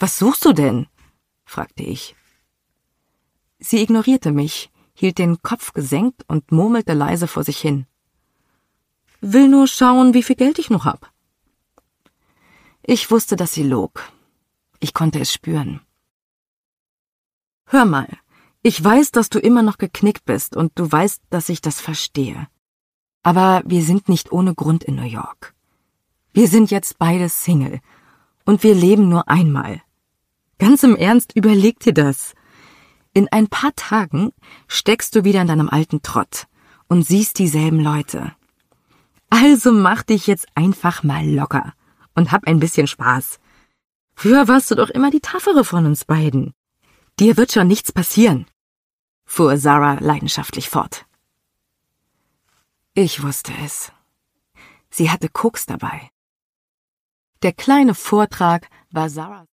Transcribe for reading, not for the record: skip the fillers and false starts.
Was suchst du denn?« fragte ich. Sie ignorierte mich, hielt den Kopf gesenkt und murmelte leise vor sich hin. »Will nur schauen, wie viel Geld ich noch hab.« Ich wusste, dass sie log. Ich konnte es spüren. »Hör mal, ich weiß, dass du immer noch geknickt bist und du weißt, dass ich das verstehe. Aber wir sind nicht ohne Grund in New York. Wir sind jetzt beide Single und wir leben nur einmal. Ganz im Ernst, überleg dir das. In ein paar Tagen steckst du wieder in deinem alten Trott und siehst dieselben Leute. Also mach dich jetzt einfach mal locker und hab ein bisschen Spaß. Früher warst du doch immer die taffere von uns beiden. Dir wird schon nichts passieren«, fuhr Sarah leidenschaftlich fort. Ich wusste es. Sie hatte Koks dabei. Der kleine Vortrag war Sarah